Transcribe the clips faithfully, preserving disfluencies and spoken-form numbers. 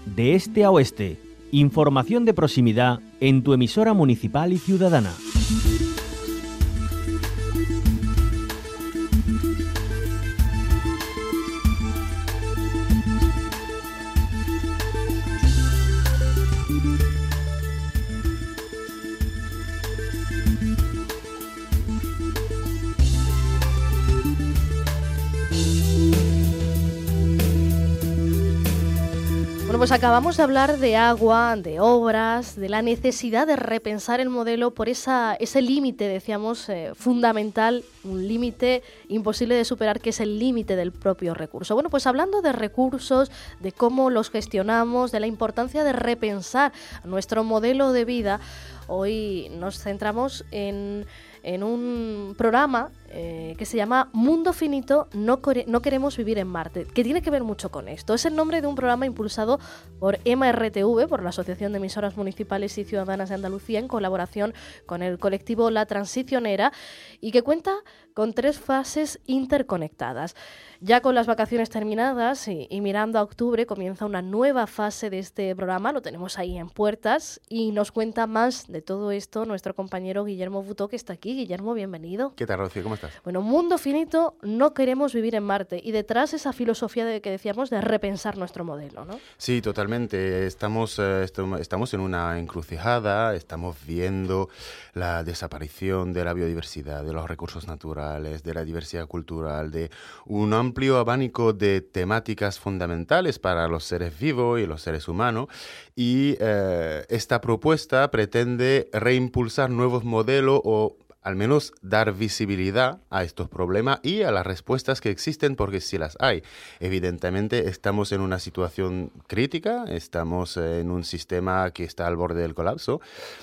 de este a oeste. Información de proximidad en tu emisora municipal y ciudadana. Pues acabamos de hablar de agua, de obras, de la necesidad de repensar el modelo por esa, ese límite, decíamos, eh, fundamental, un límite imposible de superar, que es el límite del propio recurso. Bueno, pues hablando de recursos, de cómo los gestionamos, de la importancia de repensar nuestro modelo de vida, hoy nos centramos en, en un programa eh, que se llama Mundo Finito, no, core- no queremos vivir en Marte, que tiene que ver mucho con esto. Es el nombre de un programa impulsado por E M A R T V, por la Asociación de Emisoras Municipales y Ciudadanas de Andalucía, en colaboración con el colectivo La Transicionera, y que cuenta con tres fases interconectadas. Ya con las vacaciones terminadas y, y mirando a octubre, comienza una nueva fase de este programa, lo tenemos ahí en puertas, y nos cuenta más de todo esto nuestro compañero Guillermo Butó, que está aquí. Guillermo, bienvenido. ¿Qué tal, Rocío? ¿Cómo estás? Bueno, Mundo Finito, no queremos vivir en Marte, y detrás esa filosofía de que decíamos de repensar nuestro modelo, ¿no? Sí, totalmente. Estamos, eh, esto- estamos en una encrucijada, estamos viendo la desaparición de la biodiversidad, de los recursos naturales, de la diversidad cultural, de un amplio abanico de temáticas fundamentales para los seres vivos y los seres humanos, y eh, esta propuesta pretende reimpulsar nuevos modelos o al menos dar visibilidad a estos problemas y a las respuestas que existen, porque sí las hay. Evidentemente estamos en una situación crítica, estamos en un sistema que está al borde del colapso,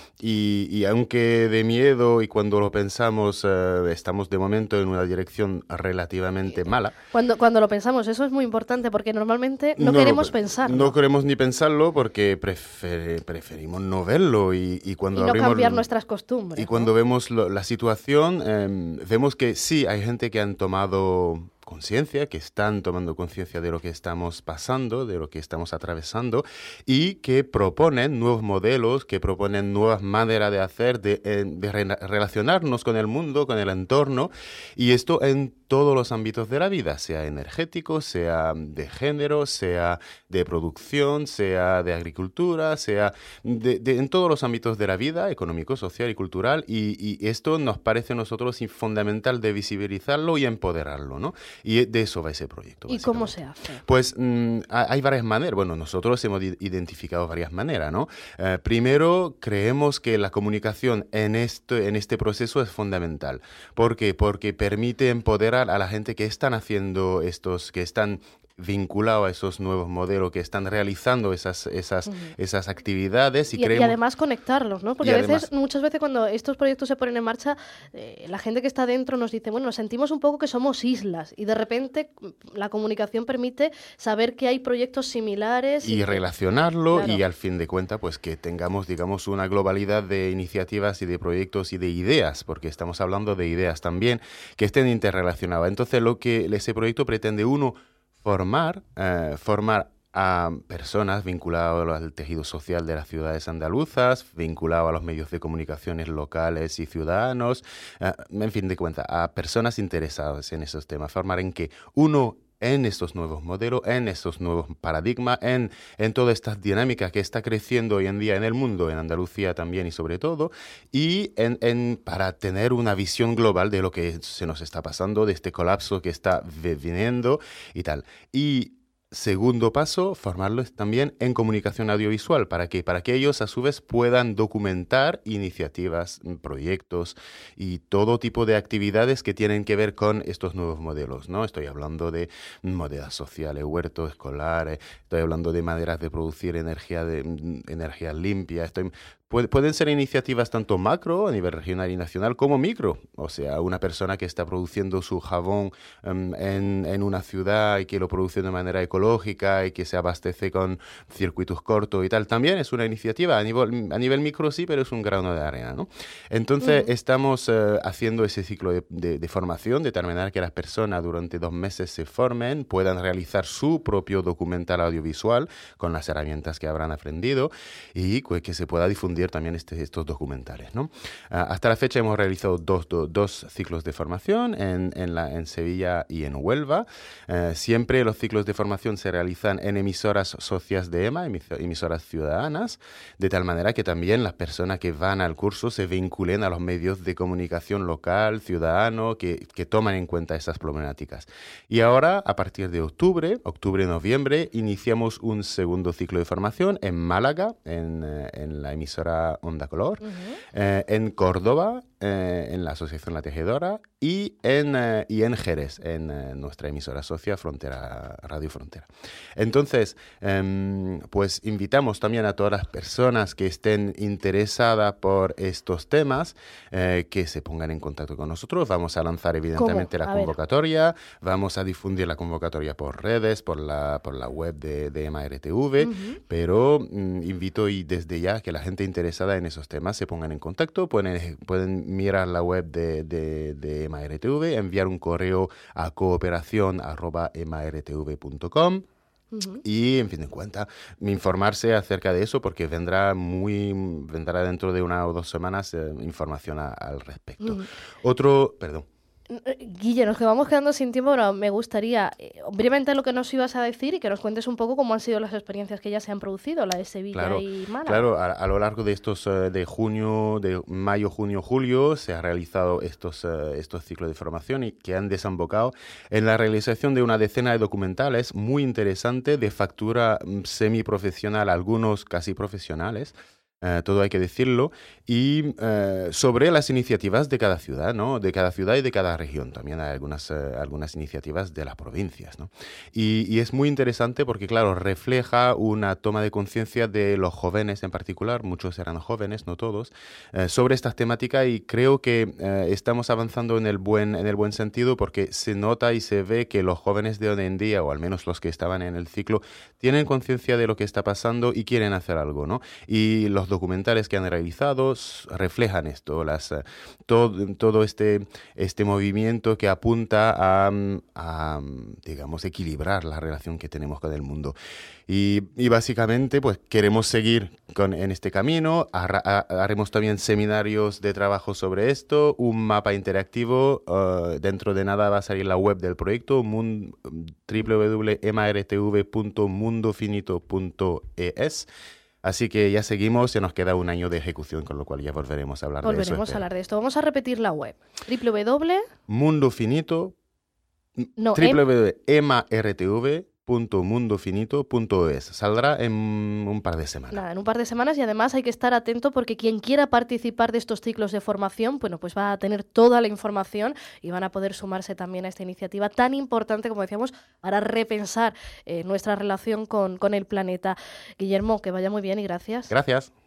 y, y aunque de miedo y cuando lo pensamos eh, estamos de momento en una dirección relativamente mala. Cuando, cuando lo pensamos, eso es muy importante, porque normalmente no, No queremos lo- pensarlo. No queremos ni pensarlo porque prefer- preferimos no verlo, y, y cuando y no abrimos cambiar nuestras costumbres. Y cuando ¿no? vemos lo- la situación, eh, vemos que sí, hay gente que han tomado conciencia, que están tomando conciencia de lo que estamos pasando, de lo que estamos atravesando, y que proponen nuevos modelos, que proponen nuevas maneras de hacer, de, eh, de re- relacionarnos con el mundo, con el entorno, y esto en todos los ámbitos de la vida, sea energético, sea de género, sea de producción, sea de agricultura, sea de, de- en todos los ámbitos de la vida, económico, social y cultural, y, y esto nos parece a nosotros fundamental de visibilizarlo y empoderarlo, ¿no? Y de eso va ese proyecto. ¿Y cómo se hace? Pues mm, hay varias maneras. Bueno, nosotros hemos identificado varias maneras, ¿no? Eh, primero, creemos que la comunicación en este, en este proceso es fundamental. ¿Por qué? Porque permite empoderar a la gente que están haciendo estos, que están vinculado a esos nuevos modelos, que están realizando esas esas uh-huh. esas actividades y, y, creemos... y además conectarlos, ¿no? Porque y a además... veces, muchas veces cuando estos proyectos se ponen en marcha, eh, la gente que está dentro nos dice, bueno, nos sentimos un poco que somos islas, y de repente la comunicación permite saber que hay proyectos similares y, y relacionarlo, claro. y al fin de cuentas pues que tengamos, digamos, una globalidad de iniciativas y de proyectos y de ideas, porque estamos hablando de ideas también que estén interrelacionadas. Entonces lo que ese proyecto pretende, uno, Formar, eh, formar a personas vinculadas al tejido social de las ciudades andaluzas, vinculadas a los medios de comunicaciones locales y ciudadanos, eh, en fin de cuentas, a personas interesadas en esos temas. Formar en que uno, en estos nuevos modelos, en estos nuevos paradigmas, en, en toda esta dinámica que está creciendo hoy en día en el mundo, en Andalucía también y sobre todo, y en, en, para tener una visión global de lo que se nos está pasando, de este colapso que está viniendo y tal. Y segundo paso, formarlos también en comunicación audiovisual, para que, para que ellos a su vez puedan documentar iniciativas, proyectos y todo tipo de actividades que tienen que ver con estos nuevos modelos, ¿no? Estoy hablando de modelos sociales, huertos escolares, estoy hablando de maneras de producir energía, de, energía limpia, estoy... Pueden ser iniciativas tanto macro, a nivel regional y nacional, como micro. O sea, una persona que está produciendo su jabón um, en, en una ciudad y que lo produce de manera ecológica, ecológica y que se abastece con circuitos cortos y tal. También es una iniciativa a nivel, a nivel micro, sí, pero es un grano de arena, ¿no? Entonces, uh-huh. estamos uh, haciendo ese ciclo de, de, de formación, determinar que las personas durante dos meses se formen, puedan realizar su propio documental audiovisual con las herramientas que habrán aprendido y pues, que se pueda difundir también este, estos documentales, ¿no? Uh, hasta la fecha hemos realizado dos, do, dos ciclos de formación en, en, la, en Sevilla y en Huelva. Uh, siempre los ciclos de formación se realizan en emisoras socias de E M A, emisoras ciudadanas, de tal manera que también las personas que van al curso se vinculen a los medios de comunicación local, ciudadano, que, que toman en cuenta esas problemáticas. Y ahora, a partir de octubre, octubre-noviembre, iniciamos un segundo ciclo de formación en Málaga, en, en la emisora Onda Color, uh-huh. eh, en Córdoba, eh, en la Asociación La Tejedora, y en, eh, y en Jerez, en eh, nuestra emisora socia Frontera, Radio Frontera. Entonces, eh, pues invitamos también a todas las personas que estén interesadas por estos temas, eh, que se pongan en contacto con nosotros. Vamos a lanzar evidentemente ¿Cómo? la A convocatoria, ver. vamos a difundir la convocatoria por redes, por la, por la web de, de E M A R T V, uh-huh. pero mm, invito y desde ya que la gente interesada en esos temas se pongan en contacto, pueden, pueden mirar la web de, de, de E M A R T V, enviar un correo a cooperación arroba emartv punto com. Uh-huh. Y, en fin de cuenta, informarse acerca de eso porque vendrá muy vendrá dentro de una o dos semanas eh, información a, al respecto. Uh-huh. Otro, perdón. Guille, nos vamos quedando sin tiempo, pero me gustaría eh, brevemente lo que nos ibas a decir y que nos cuentes un poco cómo han sido las experiencias que ya se han producido, la de Sevilla claro, y Málaga. Claro, a, a lo largo de estos, uh, de junio, de mayo, junio, julio, se han realizado estos, uh, estos ciclos de formación y que han desembocado en la realización de una decena de documentales muy interesantes de factura semiprofesional, algunos casi profesionales. Uh, todo hay que decirlo, y uh, sobre las iniciativas de cada ciudad, ¿no? De cada ciudad y de cada región. También hay algunas, uh, algunas iniciativas de las provincias, ¿no? Y, y es muy interesante porque, claro, refleja una toma de conciencia de los jóvenes en particular, muchos eran jóvenes, no todos, uh, sobre estas temáticas y creo que uh, estamos avanzando en el, buen, en el buen sentido porque se nota y se ve que los jóvenes de hoy en día, o al menos los que estaban en el ciclo, tienen conciencia de lo que está pasando y quieren hacer algo, ¿no? Y los documentales que han realizado reflejan esto, las, todo, todo este, este movimiento que apunta a, a, digamos, equilibrar la relación que tenemos con el mundo. Y, y básicamente, pues, queremos seguir con, en este camino. Har, ha, haremos también seminarios de trabajo sobre esto, un mapa interactivo. Uh, dentro de nada va a salir la web del proyecto, doble u doble u doble u punto emartv punto mundofinito punto es. Así que ya seguimos, se nos queda un año de ejecución, con lo cual ya volveremos a hablar volveremos de eso. Volveremos a hablar de esto. Vamos a repetir la web. doble u doble u doble u punto mundofinito no, doble u doble u doble u punto emartv punto mundofinito punto es. Saldrá en un par de semanas. Nada, en un par de semanas, y además hay que estar atento porque quien quiera participar de estos ciclos de formación, bueno, pues va a tener toda la información y van a poder sumarse también a esta iniciativa tan importante, como decíamos, para repensar eh, nuestra relación con, con el planeta. Guillermo, que vaya muy bien y gracias. Gracias.